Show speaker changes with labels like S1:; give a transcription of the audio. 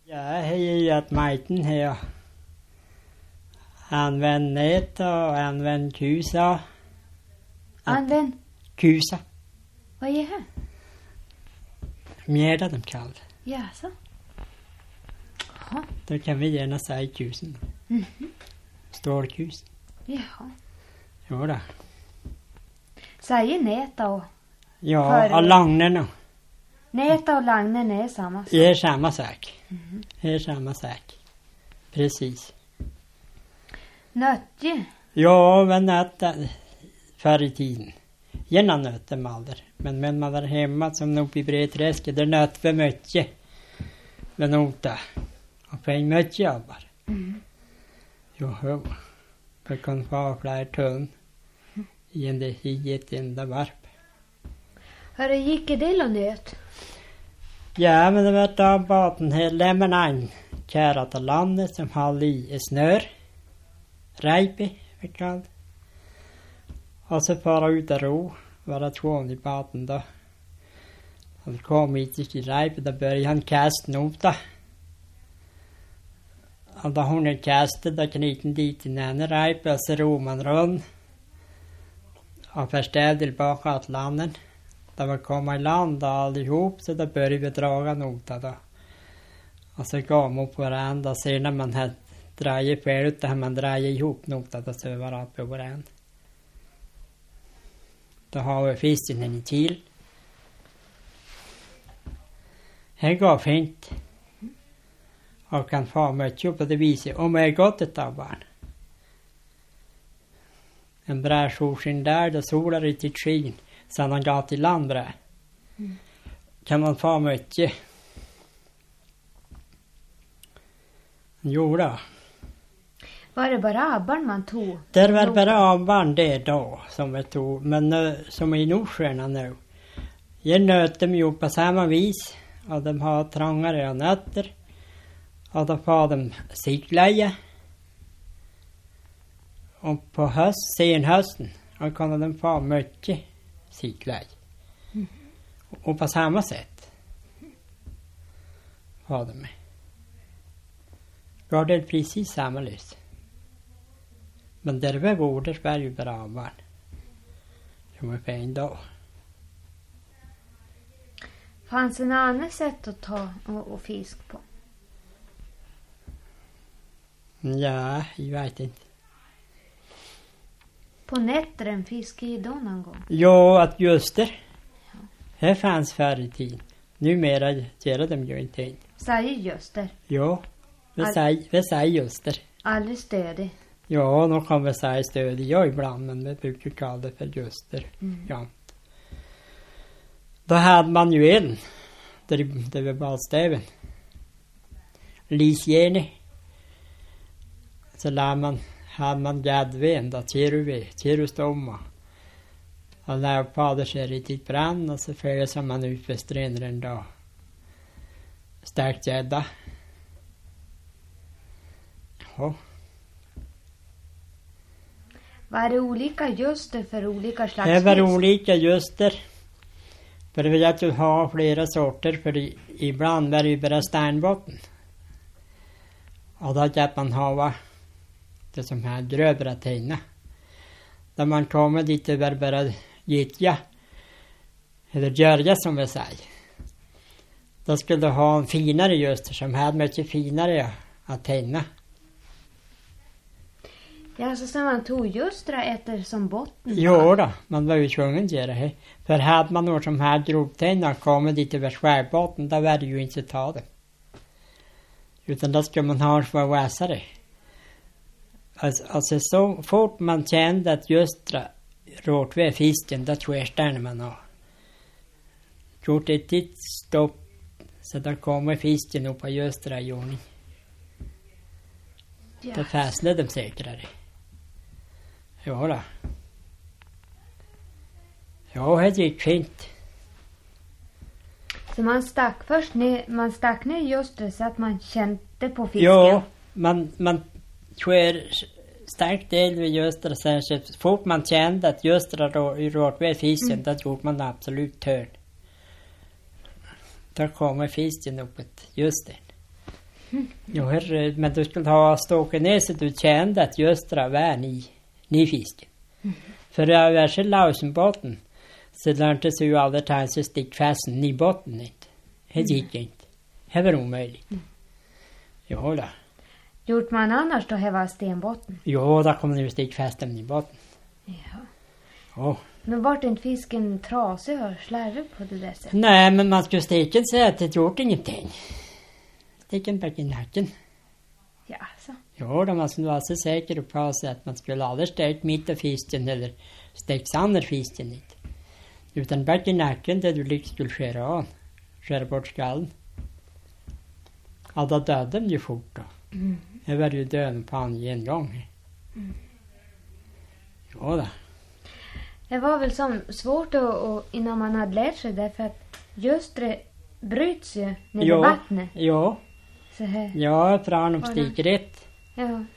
S1: Ja, det är ju att majten här använder nät och använder kusa.
S2: Använd?
S1: Kusa.
S2: Vad är det?
S1: Mjäda de kallar det.
S2: Jaså? Jaha.
S1: Då kan vi gärna säga kusen. Stålkus.
S2: Jaha.
S1: Jo då.
S2: Säger näta och...
S1: Ja, och lagnen.
S2: Näta och lagnen är samma sak.
S1: Det är samma sak. Det är samma sak. Precis.
S2: Nötje?
S1: Ja, men nötter förr i tiden. Gärna nötter man aldrig. Men man var hemma som uppe i Bredträsket. Där nöt vi mycket. Men nota. Och fick mycket jobbar. Jo. Det kan få flera tunn. I ett enda varp.
S2: Hur gick det och nöt?
S1: Ja, men det var då baten här lämnar en kära till landet som har i snör. Reipe, vi kallar det. Och så fara ut och ro. Var det tvån i baten då. Och det kom hit till Reipe, då började han kasta nota. Och då hon är kastat, då kniten dit i näna Reipe och så ro man runt. Och förställde tillbaka till landet. Då var komma i land allihop, så då började vi draga nota då. Och så gav man på varandra, och sen när man hade dragit färdigt, då hade man dragit ihop nota, då så var det på varandra. Då har vi fisken i till. Här går fint. Och kan få mycket på det viset, om jag är gott ett av barn. En bra solsken där, då solar det till skin. Sen han gav till land bra. Kan man få mycket. Jo då.
S2: Var det bara abban man tog?
S1: Det var bara abban det då som vi tog. Men nu, som i Nordsjön nu. Jag nöt dem ju på samma vis. Och de har trångare nötter. Och då får de sikleje. Och på senhösten. Och kan de få mycket sikleje. Och på samma sätt. Har de med. Går det precis samma lys. Men där var vårdar var ju bra barn. Som är fin då.
S2: Fanns en annan sätt att ta och fisk på?
S1: Ja, jag vet inte.
S2: På nättren fisk i då någon gång?
S1: Ja, att just det. Det fanns förr i tiden. Numera gör de ju inte.
S2: Säger just det.
S1: Ja, vi säger just det.
S2: Aldrig stödig.
S1: Ja, nu kan vi säga stöd jag ibland, men vi brukar kalla det för just det. Ja. Då hade man ju en. Det var badstäven. Lisjene. Så hade man gäddven då, kirustomma. Och när fader sig riktigt brann och så följde man ut för stränden då. Stärkt gädda. Ja.
S2: Var det olika juster för olika slags
S1: Det var
S2: fisk?
S1: olika juster. För det vill jag att ha flera sorter, för ibland var det ju bara steinbotten. Och då kan man ha det som här grövre tina. När man kommer dit det var bara gyttja. Eller görja som vi säger. Då skulle du ha en finare juster som hade mycket finare att tina.
S2: Ja, så man tog justra efter som botten?
S1: Jo då, man var ju tvungen att göra det. För hade man något som hade grovtänder och kommit dit över skärbotten, då var det ju inte ta det. Utan då ska man ha för att väsa det. Alltså så fort man kände att justra råt vid fisken, då tvärstärde man av. Gjort ett titt stopp, så då kommer fisken upp på justra i ordning.
S2: Ja.
S1: Då fastnade de säkrare. Ja då. Ja, det gick fint.
S2: Så man stack ner just det så att man kände på fisken?
S1: Ja, man skär starkt del vid justra, sen så fort man kände att justra råt vid fisken, då gjorde man absolut törn. Då kommer fisken upp ett just det. Jo, herre, men du skulle ha ståkat ner så du kände att just det var ni fisken. För jag var så lausenbotten så lärde sig ju aldrig ta sig stickfästen i botten inte. Det gick inte. Det var omöjligt. Jo då.
S2: Gjort man annars då här var stenbotten?
S1: Jo, då kom det ju stickfästen i botten.
S2: Ja.
S1: Ja.
S2: Men vart inte fisken trasig och slarvig på det där sättet?
S1: Nej, men man skulle sticken säga att det gjort ingenting. Sticken back i nacken.
S2: Ja, så.
S1: Jo, då man skulle vara så säker på sig att man skulle aldrig stekt mitt av fisken eller stekt andra fisken inte. Utan back i nacken där du liksom skulle skära bort skallen. Ja, då dödade den ju fort då. Det var ju döden på han en gång. Jo då.
S2: Det var väl som svårt att innan man hade lärt sig därför att just det bryts ju ner i vattnet.
S1: Jo.
S2: Så här.
S1: Ja, för han sticker rätt.
S2: Ja.